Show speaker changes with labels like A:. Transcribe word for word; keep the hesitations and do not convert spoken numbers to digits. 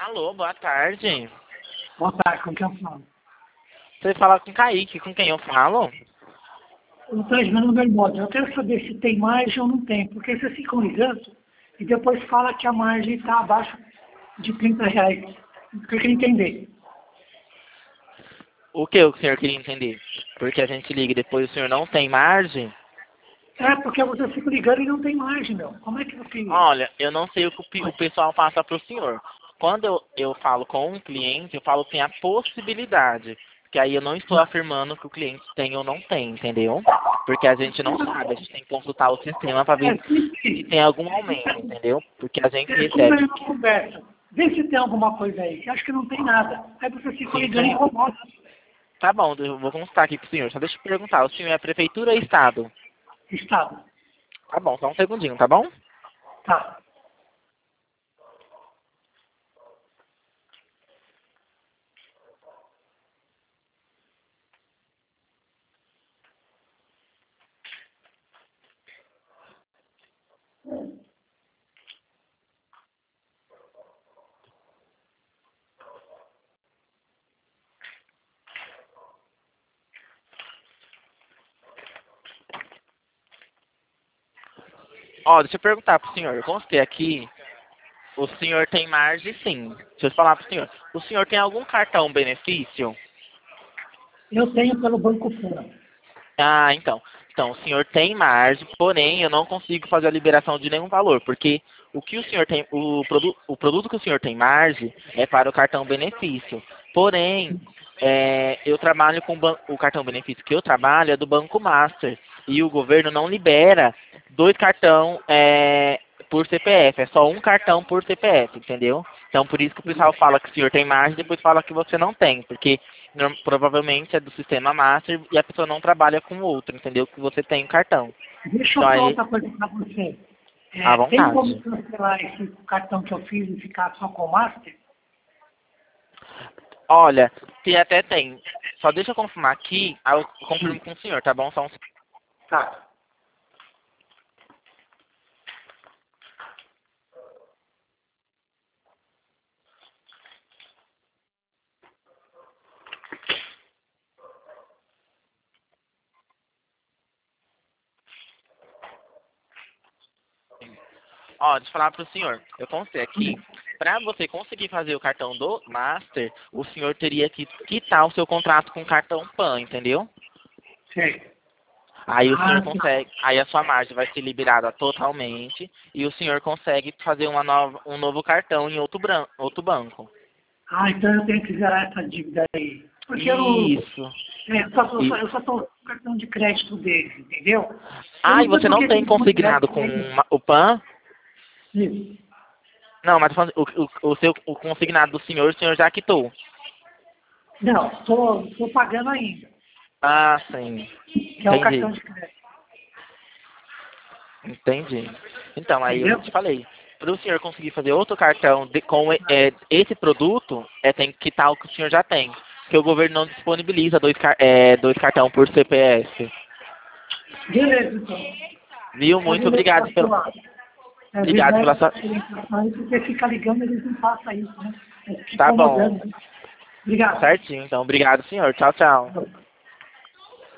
A: Alô, boa tarde.
B: Boa tarde, com quem eu falo?
A: Você fala com o Kaique, com quem eu falo?
B: Eu estou meu Bermuda. Eu quero saber se tem margem ou não tem, porque vocês ficam ligando e depois fala que a margem está abaixo de trinta reais. Eu queria entender.
A: O que o senhor queria entender? Porque a gente liga e depois o senhor não tem margem?
B: É, porque você fica ligando e não tem margem, meu. Como é que você...
A: Olha, eu não sei o que o pe- o pessoal passa para o senhor. Quando eu, eu falo com um cliente, eu falo que tem a possibilidade. Porque aí eu não estou afirmando que o cliente tem ou não tem, entendeu? Porque a gente não sabe, a gente tem que consultar o sistema para
B: É,
A: ver
B: sim,
A: se
B: sim.
A: tem algum aumento, entendeu? Porque a gente
B: É, tudo aí
A: recebe.
B: uma conversa. Vê se tem alguma coisa aí. Eu acho que não tem nada. Aí você fica
A: Sim,
B: ligando e
A: sim.
B: incomoda.
A: Tá bom, eu vou consultar aqui com o senhor. Só deixa eu perguntar, o senhor é prefeitura ou estado?
B: Estado.
A: Tá bom, só um segundinho, tá bom?
B: Tá.
A: Ó, deixa eu perguntar pro senhor. Eu constei aqui, o senhor tem margem sim. Deixa eu falar pro senhor. O senhor tem algum cartão benefício?
B: Eu tenho pelo Banco Pan.
A: Ah, então. Então, o senhor tem margem, porém eu não consigo fazer a liberação de nenhum valor, porque o que o senhor tem, o, produ, o produto que o senhor tem margem é para o cartão benefício. Porém, é, eu trabalho com ban- o cartão benefício que eu trabalho é do Banco Master e o governo não libera dois cartão é, por C P F, é só um cartão por C P F, entendeu? Então por isso que o pessoal fala que o senhor tem margem e depois fala que você não tem, porque norm- provavelmente é do sistema Master e a pessoa não trabalha com o outro, entendeu? Que você tem o cartão.
B: Deixa eu
A: Então
B: falar
A: aí,
B: outra coisa para você.
A: à
B: É, tem como
A: vontade.
B: cancelar esse cartão que eu fiz e ficar só com o Master?
A: Olha, se até tem. Só deixa eu confirmar aqui, aí eu confirmo
B: Sim.
A: com o senhor, tá bom? Só um
B: Tá.
A: Ó, deixa eu falar para o senhor. Eu constei aqui, para você conseguir fazer o cartão do Master, o senhor teria que quitar o seu contrato com o cartão Pan, entendeu?
B: Sei.
A: Aí o senhor
B: Ah, tá.
A: consegue, aí a sua margem vai ser liberada totalmente e o senhor consegue fazer uma nova, um novo cartão em outro, bran, outro banco.
B: Ah, então eu tenho que zerar essa dívida aí. Porque eu,
A: Isso.
B: é, eu só tô,
A: E,
B: eu só tô com o cartão de crédito deles, entendeu? Eu
A: ah, e
B: não sei
A: você
B: por
A: não
B: que
A: tem
B: tem muito
A: consignado
B: crédito
A: com
B: aí.
A: uma- o Pan?
B: Isso.
A: Não, mas tô falando, o, o, o seu o consignado do senhor, o senhor já quitou.
B: Não, tô, tô pagando ainda,
A: Ah, sim.
B: que é o
A: Entendi.
B: cartão de crédito.
A: Entendi. Então, aí eu
B: Entendeu?
A: te falei. Para o senhor conseguir fazer outro cartão de, com é, esse produto, é, tem que quitar o que o senhor já tem. Porque o governo não disponibiliza dois, car é, dois cartões por C P F.
B: Beleza, então.
A: Viu?
B: Pode
A: Muito
B: levar
A: obrigado
B: para
A: pelo.
B: lá. Às vezes
A: Obrigado
B: vai
A: pela sua.
B: orientação, porque fica ligando, eles não passam isso, né? É, fica
A: Tá bom.
B: incomodando. Né? Obrigado.
A: Certinho, então. Obrigado, senhor. Tchau, tchau.